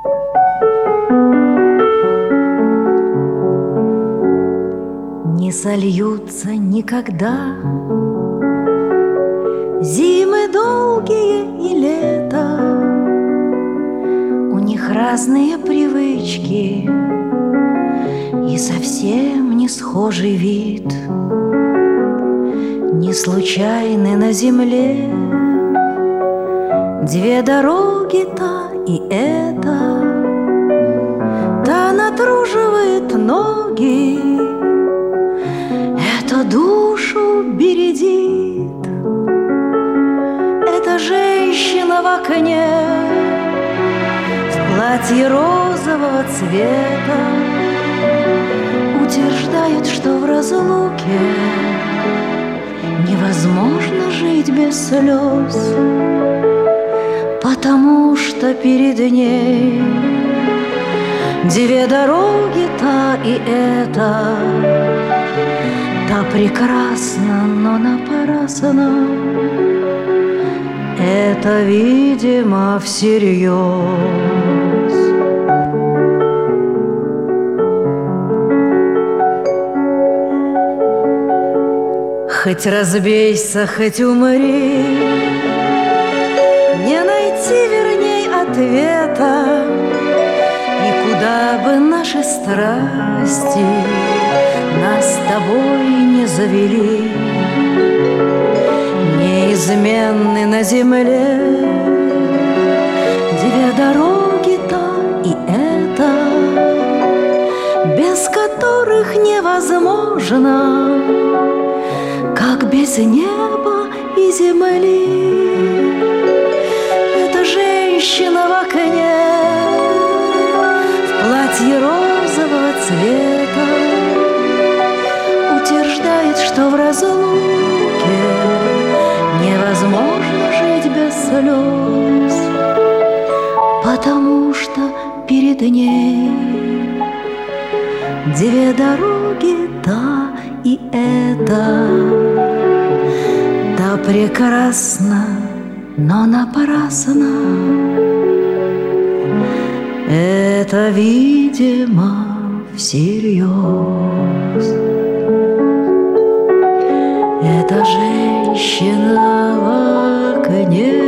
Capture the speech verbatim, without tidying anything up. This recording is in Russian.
Не сольются никогда зимы долгие и лето. У них разные привычки и совсем не схожий вид. Не случайны на земле две дороги, та и эта. Та натруживает ноги, эта душу бередит. Эта женщина в окне в платье розового цвета утверждает, что в разлуке невозможно жить без слез, потому что перед ней две дороги, та и эта. Та прекрасна, но напрасно. Это, видимо, всерьез. Хоть разбейся, хоть умри, не найти, верней, ответа. И куда бы наши страсти нас с тобой не завели, неизменны на земле две дороги, та и эта, без которых невозможно, как без неба и земли. Эта женщина в окне в платье розового цвета утверждает, что в разлуке невозможно жить без слез, потому что перед ней две дороги, та и эта. Та прекрасна, но напрасно. Это, видимо, всерьез. Эта женщина в окне